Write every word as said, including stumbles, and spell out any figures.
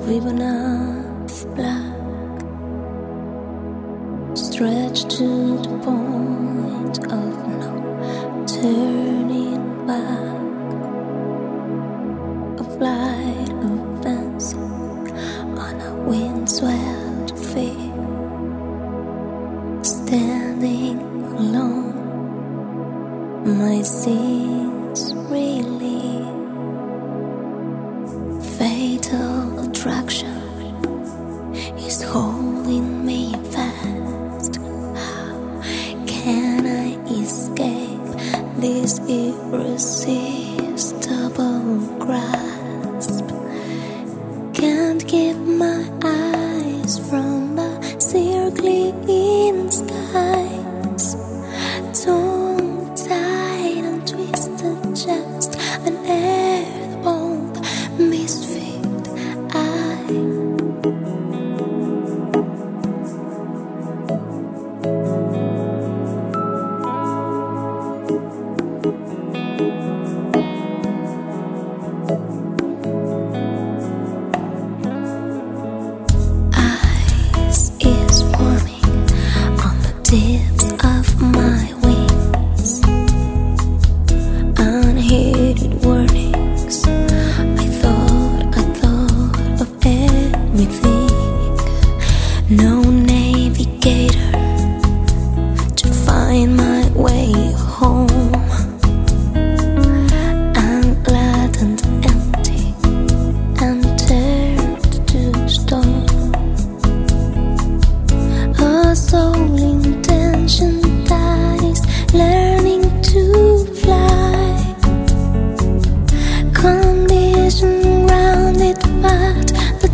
ribbon of black, stretched to the point of no turning back. A flight of fancy on a windswept field, standing alone, my scenes really fatal attraction is holding me fast. How can I escape this irresistible grasp? Can't keep my eyes from the circling skies. Tongue-tied and twisted, just an airborne misfit eye. Ice is forming on the tips of my wings. Unheeded warnings. I thought, I thought of everything. No navigator to find my way home. Unglad and empty and turned to stone. A soul intention dies, learning to fly. Condition grounded, but the